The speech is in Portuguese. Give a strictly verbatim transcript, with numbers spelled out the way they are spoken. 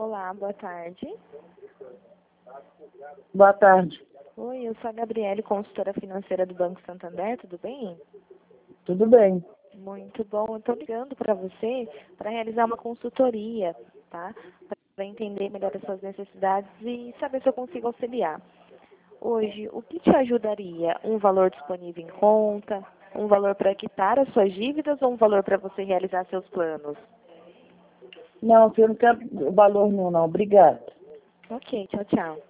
Olá, boa tarde. Boa tarde. Oi, eu sou a Gabriele, consultora financeira do Banco Santander, tudo bem? Tudo bem. Muito bom. Eu estou ligando para você para realizar uma consultoria, tá? Para entender melhor as suas necessidades e saber se eu consigo auxiliar. Hoje, o que te ajudaria? Um valor disponível em conta? Um valor para quitar as suas dívidas ou um valor para você realizar seus planos? Não, eu não quero valor nenhum, não. Obrigada. Ok, tchau, tchau.